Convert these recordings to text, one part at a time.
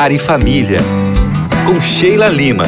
Lar e Família, com Sheila Lima.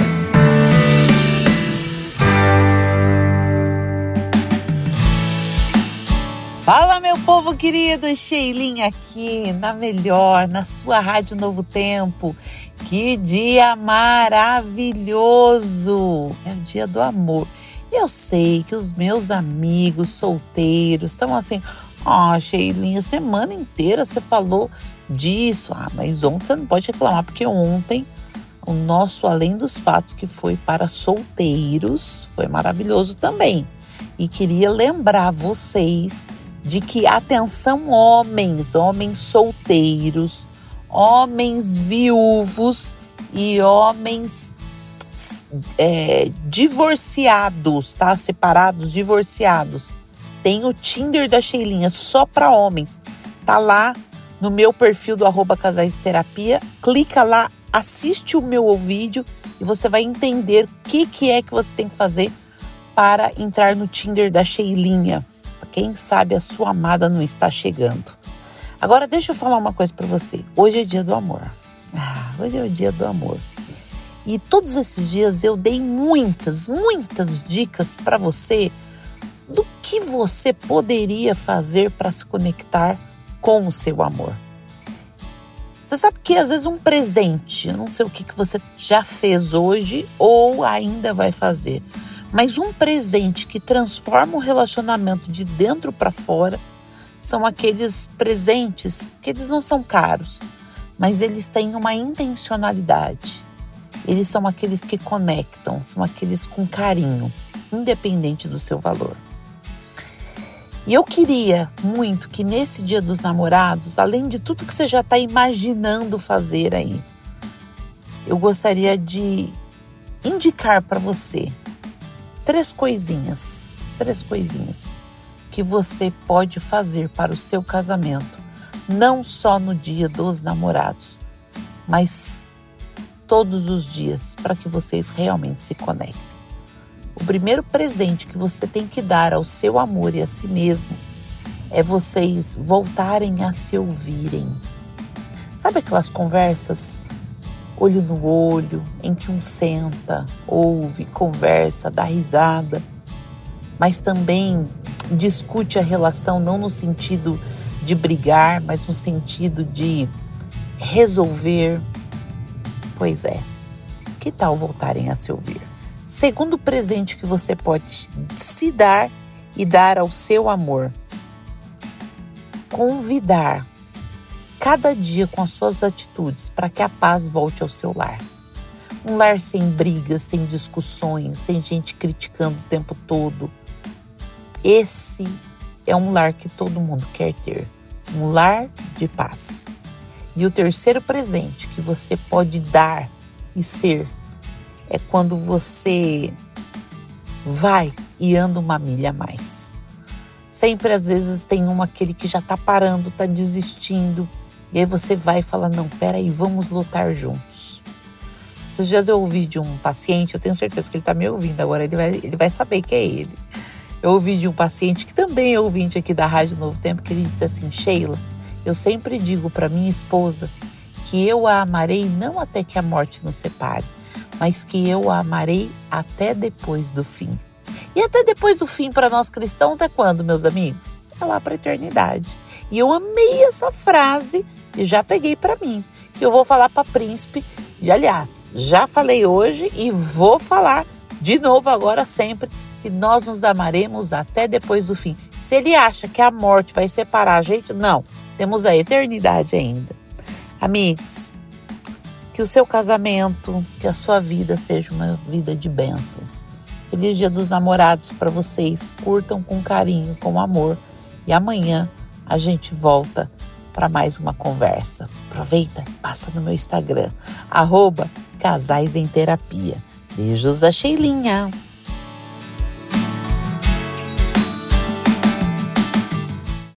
Fala, meu povo querido, Sheilinha aqui, na sua Rádio Novo Tempo. Que dia maravilhoso! É o dia do amor. Eu sei que os meus amigos solteiros estão assim, Sheilinha, semana inteira você falou disso. Mas ontem você não pode reclamar, porque ontem o nosso Além dos Fatos, que foi para solteiros, foi maravilhoso também. E queria lembrar vocês de que, atenção, homens solteiros, homens viúvos e homens divorciados, tá? Separados, divorciados. Tem o Tinder da Sheilinha só para homens. Tá lá no meu perfil do @casaisterapia. Clica lá, assiste o meu vídeo e você vai entender o que é que você tem que fazer para entrar no Tinder da Sheilinha. Quem sabe a sua amada não está chegando. Agora deixa eu falar uma coisa para você. Hoje é dia do amor. Hoje é o dia do amor. E todos esses dias eu dei muitas dicas para você do que você poderia fazer para se conectar com o seu amor. Você sabe que às vezes um presente, eu não sei o que você já fez hoje ou ainda vai fazer, mas um presente que transforma o relacionamento de dentro para fora são aqueles presentes que eles não são caros, mas eles têm uma intencionalidade. Eles são aqueles que conectam, são aqueles com carinho, independente do seu valor. E eu queria muito que nesse Dia dos Namorados, além de tudo que você já está imaginando fazer aí, eu gostaria de indicar para você três coisinhas que você pode fazer para o seu casamento, não só no Dia dos Namorados, mas todos os dias, para que vocês realmente se conectem. O primeiro presente que você tem que dar ao seu amor e a si mesmo é vocês voltarem a se ouvirem. Sabe aquelas conversas olho no olho, em que um senta, ouve, conversa, dá risada, mas também discute a relação não no sentido de brigar, mas no sentido de resolver? Pois é, que tal voltarem a se ouvir? Segundo presente que você pode se dar e dar ao seu amor: convidar cada dia com as suas atitudes para que a paz volte ao seu lar. Um lar sem brigas, sem discussões, sem gente criticando o tempo todo. Esse é um lar que todo mundo quer ter. Um lar de paz. E o terceiro presente que você pode dar e ser é quando você vai e anda uma milha a mais. Sempre, às vezes, tem aquele que já está parando, está desistindo. E aí você vai e fala, não, peraí, vamos lutar juntos. Esses dias eu ouvi de um paciente, eu tenho certeza que ele está me ouvindo agora, ele vai saber que é ele. Eu ouvi de um paciente que também é ouvinte aqui da Rádio Novo Tempo, que ele disse assim: Sheila, eu sempre digo para minha esposa que eu a amarei não até que a morte nos separe, mas que eu a amarei até depois do fim. E até depois do fim para nós cristãos é quando, meus amigos? É lá para a eternidade. E eu amei essa frase e já peguei para mim, que eu vou falar para Príncipe. E, aliás, já falei hoje e vou falar de novo agora sempre, que nós nos amaremos até depois do fim. Se ele acha que a morte vai separar a gente, não. Temos a eternidade ainda. Amigos, que o seu casamento, que a sua vida seja uma vida de bênçãos. Feliz Dia dos Namorados para vocês. Curtam com carinho, com amor. E amanhã a gente volta para mais uma conversa. Aproveita, passa no meu Instagram, @casaisemterapia. Beijos da Sheilinha.